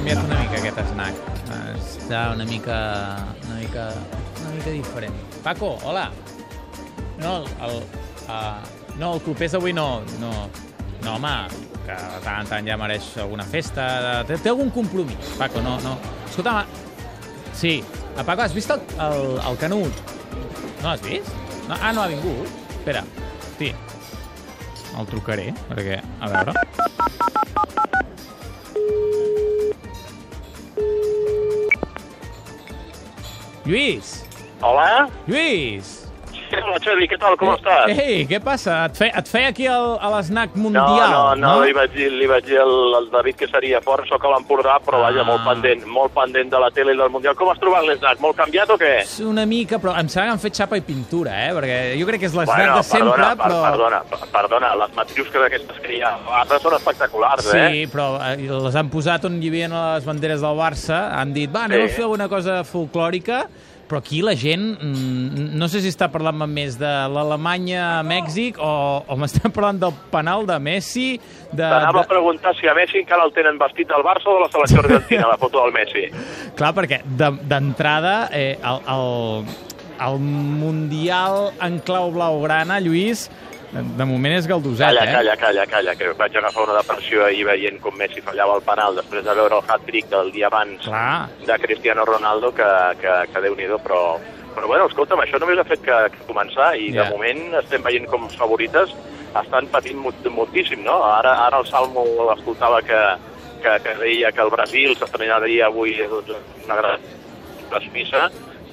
canviat una mica aquest snack. Està una mica diferent. Paco, hola. No, el clopés d'avui no, home, que de tant en tant ja mereix alguna festa. Té algun compromís, Paco, no. Escolta, sí. Paco, has vist el Canut? No l'has vist? No, no ha vingut. Espera, hosti. El trucaré, perquè... A veure... Lluís! Hola? Lluís! Sí, hola, Xavi, què tal, com estàs? Ei, què passa? Et feia aquí a l'snack mundial, no? Li vaig dir al David que seria fort, soc a l'Empordà, però vaja, molt pendent de la tele i del Mundial. Com has trobat l'snack? Molt canviat o què? Una mica, però em sembla que han fet xapa i pintura, perquè jo crec que és l'snack de sempre, però... Perdona, les matriusques aquestes que hi ha a Barça són espectaculars, Sí, però les han posat on hi havia les banderes del Barça, han dit, anem a fer alguna cosa folclòrica, però aquí la gent, no sé si està parlant més de l'Alemanya a Mèxic o m'estan parlant del penal de Messi... T'anava a preguntar si a Messi encara el tenen vestit del Barça o de la selecció argentina, la foto del Messi. Clar, perquè d'entrada el Mundial en clau blaugrana, Lluís, de moment és galdoset, Calla, que vaig agafar una depressió ahir veient com Messi fallava el penal després de veure el hat-trick del dia abans de Cristiano Ronaldo, que Déu-n'hi-do, però bueno, escolta'm, això només ha fet que començar i de moment estem veient com els favorites estan patint moltíssim, no? Ara el Salmo escoltava que deia que el Brasil s'estrenaria avui una gran Suïssa.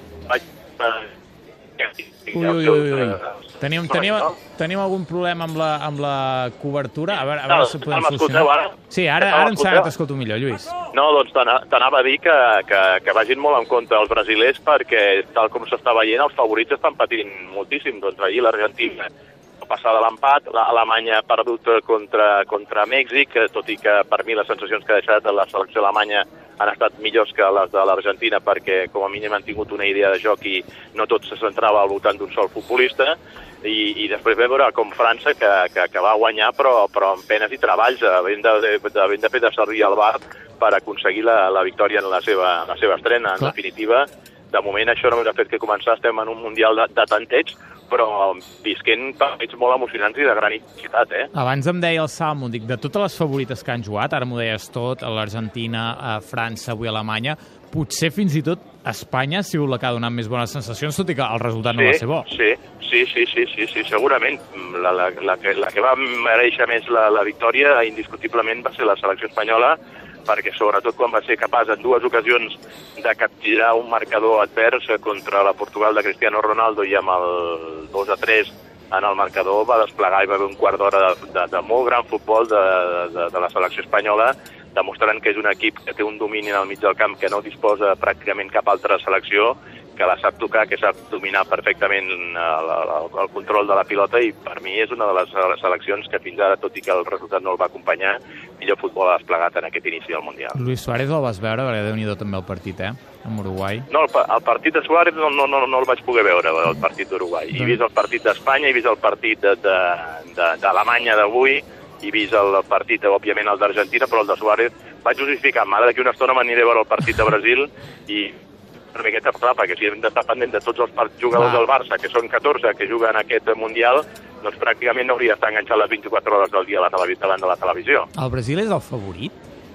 Tenim algun problema amb la cobertura? A veure si podem solucionar. Ara? Sí, ara em sembla que t'escolto millor, Lluís. No, doncs t'anava a dir que vagin molt en compte els brasilers perquè, tal com s'està veient, els favorits estan patint moltíssim. Doncs ahir l'Argentina passar de l'empat, l'Alemanya ha perdut contra Mèxic, tot i que per mi les sensacions que ha deixat la selecció alemanya han estat millors que les de l'Argentina perquè com a mínim han tingut una idea de joc i no tot se centrava al voltant d'un sol futbolista i després vam veure com França que va guanyar però amb penes i treballs havent de fer de servir al VAR per aconseguir la victòria en la seva estrena. En definitiva, de moment això només ha fet que començar, estem en un Mundial de tanteig, però visquent partits molt emocionants i de gran intensitat, Abans em deia el Salmo, dic, de totes les favorites que han jugat, ara m'ho deies tot, l'Argentina, França, avui Alemanya, potser fins i tot Espanya ha sigut la que ha donat més bones sensacions, tot i que el resultat no va ser bo. Sí, segurament. La que va mereixer més la victòria, indiscutiblement, va ser la selecció espanyola, perquè sobretot quan va ser capaç en dues ocasions de capgirar un marcador advers contra la Portugal de Cristiano Ronaldo i amb el 2-3 en el marcador va desplegar i va haver un quart d'hora de molt gran futbol de la selecció espanyola, demostrant que és un equip que té un domini en el mig del camp que no disposa pràcticament cap altra selecció, que la sap tocar, que sap dominar perfectament el control de la pilota i per mi és una de les seleccions que fins ara, tot i que el resultat no el va acompanyar, millor futbol ha desplegat en aquest inici del Mundial. Luis Suárez el vas veure? Perquè Déu-n'hi-do també el partit, amb Uruguai. No, el partit de Suárez no el vaig poder veure, el partit d'Uruguai. He vist el partit d'Espanya, he vist el partit d'Alemanya d'avui, he vist el partit, òbviament, el d'Argentina, però el de Suárez vaig justificar. Ara d'aquí una estona m'aniré a veure el partit de Brasil i una miqueta clar, perquè si hem d'estar pendent de tots els jugadors del Barça, que són 14 que juguen aquest Mundial, doncs pràcticament no hauria d'estar enganxat les 24 hores del dia davant de la televisió. El Brasil és el favorit?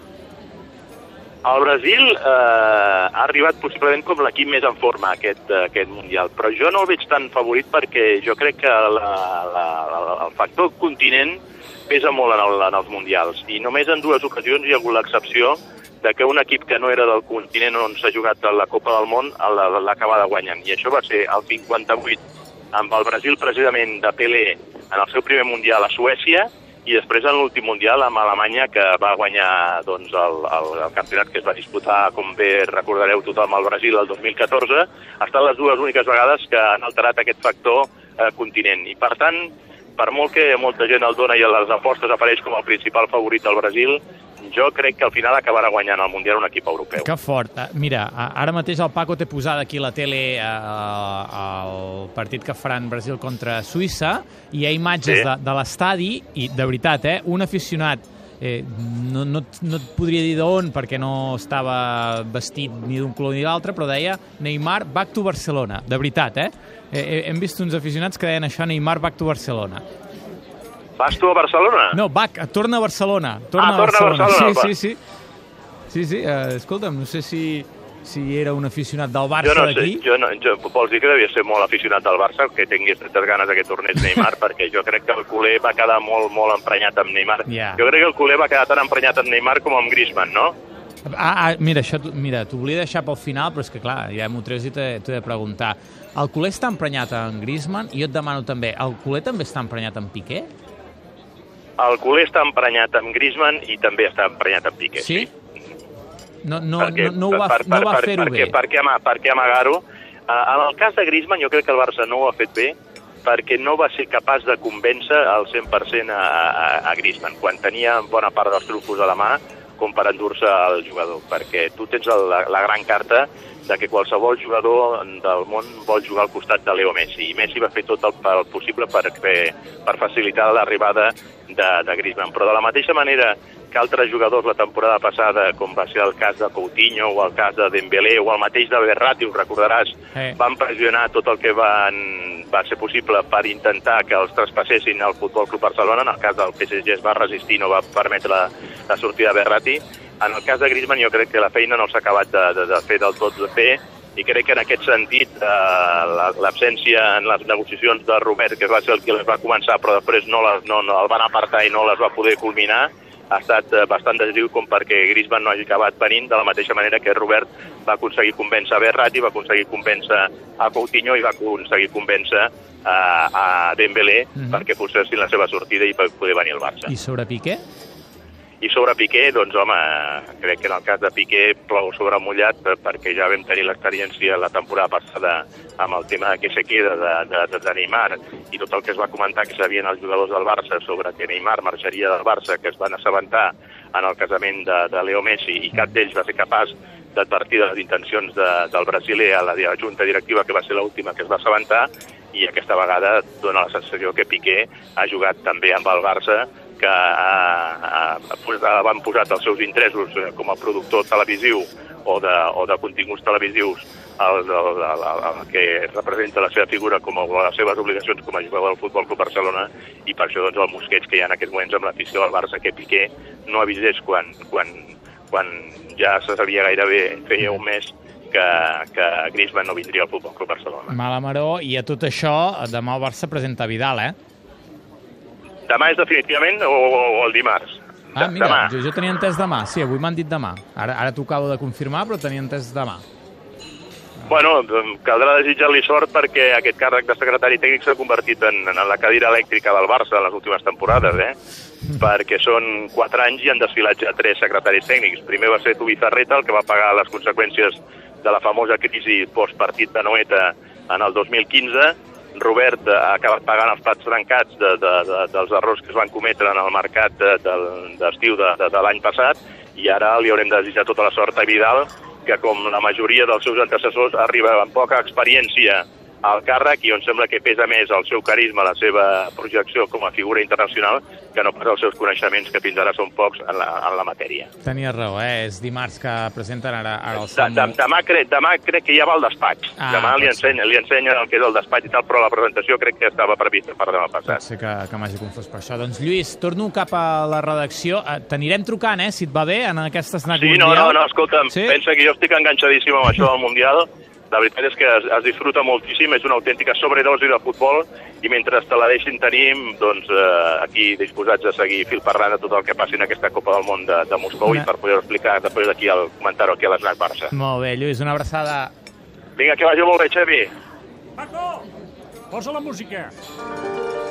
El Brasil ha arribat possiblement com l'equip més en forma aquest Mundial, però jo no el veig tan favorit perquè jo crec que el factor continent pesa molt en els Mundials i només en dues ocasions hi ha hagut l'excepció de que un equip que no era del continent on s'ha jugat la Copa del Món l'ha acabada guanyant. I això va ser el 58 amb el Brasil precisament de Pelé en el seu primer Mundial a Suècia i després en l'últim Mundial amb Alemanya que va guanyar doncs, el campionat que es va disputar, com bé recordareu tothom, al Brasil el 2014. Ha estat les dues úniques vegades que han alterat aquest factor continent. I per tant, per molt que molta gent el dona i a les apostes apareix com el principal favorit del Brasil, jo crec que al final acabarà guanyant el Mundial un equip europeu. Que fort. Mira, ara mateix el Paco té posada aquí la tele el partit que faran Brasil contra Suïssa i hi ha imatges de l'estadi i, de veritat, un aficionat no et podria dir d'on perquè no estava vestit ni d'un color ni l'altre, però deia Neymar back to Barcelona, de veritat, hem vist uns aficionats que deien això, Neymar back to Barcelona. Vas tu a Barcelona? No, torna a Barcelona. Torna a Barcelona. Sí, escolta'm, no sé si era un aficionat del Barça d'aquí. Vols dir que devia ser molt aficionat del Barça, que tingués tantes ganes que tornés Neymar, perquè jo crec que el culer va quedar molt, molt emprenyat amb Neymar. Yeah. Jo crec que el culer va quedar tan emprenyat amb Neymar com amb Griezmann, no? Mira, t'ho volia deixar pel final, però és que clar, ja m'ho treus i t'ho he de preguntar. El culer està emprenyat amb Griezmann i jo et demano també, el culer també està emprenyat amb Piqué? El culer està emprenyat amb Griezmann i també està emprenyat amb Piqué. Sí? No va fer-ho bé. Per què amagar-ho? En el cas de Griezmann jo crec que el Barça no ho ha fet bé perquè no va ser capaç de convèncer al 100% a Griezmann, quan tenia bona part dels trufos a la mà com per endur-se el jugador, perquè tu tens la gran carta de que qualsevol jugador del món vol jugar al costat de Leo Messi, i Messi va fer tot el possible per facilitar l'arribada de Griezmann. Però de la mateixa manera que altres jugadors la temporada passada, com va ser el cas de Coutinho o el cas de Dembélé o el mateix de Verratti, ho recordaràs, van pressionar tot el que va ser possible per intentar que els traspassessin al Futbol Club Barcelona. En el cas del PSG es va resistir, no va permetre la sortida de Verratti. En el cas de Griezmann jo crec que la feina no s'ha acabat de fer del tot bé, i crec que en aquest sentit l'absència en les negociacions de Robert, que va ser el que les va començar però després no el van apartar i no les va poder culminar, ha estat bastant decisiu com perquè Griezmann no hagi acabat venint, de la mateixa manera que Robert va aconseguir convèncer a Verratti, va aconseguir convèncer a Coutinho i va aconseguir convèncer a Dembélé perquè posessin la seva sortida i per poder venir al Barça. I sobre Piqué? I sobre Piqué, doncs home, crec que en el cas de Piqué plou sobre mullat perquè ja vam tenir l'experiència la temporada passada amb el tema que se queda de Neymar i tot el que es va comentar que sabien els jugadors del Barça sobre que Neymar marxaria del Barça, que es van assabentar en el casament de Leo Messi i cap d'ells va ser capaç d'advertir de les intencions del brasiler a la junta directiva, que va ser l'última que es va assabentar, i aquesta vegada dona la sensació que Piqué ha jugat també amb el Barça, que van posat els seus interessos com a productor televisiu o de continguts televisius el que representa la seva figura com les seves obligacions com a jugador del Futbol Club Barcelona, i per això doncs, el mosqueig que hi ha en aquests moments amb l'afició del Barça, que Piqué no avisés quan ja se sabia gairebé feia un mes que Griezmann no vindria al Futbol Club Barcelona. Mala maró, i a tot això demà el Barça presenta Vidal, Demà és definitivament o el dimarts? Mira, jo tenia entès demà. Sí, avui m'han dit demà. Ara t'ho acabo de confirmar, però tenia entès demà. Bueno, caldrà desitjar-li sort perquè aquest càrrec de secretari tècnic s'ha convertit en la cadira elèctrica del Barça en les últimes temporades, perquè són 4 anys i han desfilat ja 3 secretaris tècnics. Primer va ser Tubi Ferreta, el que va pagar les conseqüències de la famosa crisi postpartit de Noeta en el 2015. Robert ha acabat pagant els plats trencats dels errors que es van cometre en el mercat d'estiu de l'any passat, i ara li haurem de desitjar tota la sort a Vidal, que com la majoria dels seus antecessors arriba amb poca experiència al càrrec i on sembla que pesa més el seu carisma, la seva projecció com a figura internacional, que no pas els seus coneixements, que fins ara són pocs en la matèria. Tenies raó, és dimarts que presenten ara el Samu. Demà crec que ja va al despatx. Demà li ensenya el que és el despatx i tal, però la presentació crec que estava prevista per demà passat. Pot ser que m'hagi confós per això. Doncs Lluís, torno cap a la redacció. T'anirem trucant, si et va bé, en aquest snack mundial. Sí, no, escolta'm, pensa que jo estic enganxadíssim amb això del Mundial. La veritat és que es disfruta moltíssim, és una autèntica sobredosi de futbol, i mentre te la deixin tenir, doncs aquí disposats a seguir fil per randa tot el que passi en aquesta Copa del Món de Moscou i per poder explicar després d'aquí al comentar-ho aquí a l'Snac Barça. Molt bé, Lluís, una abraçada. Vinga, que vagi molt bé, Xavi. Paco, posa la música.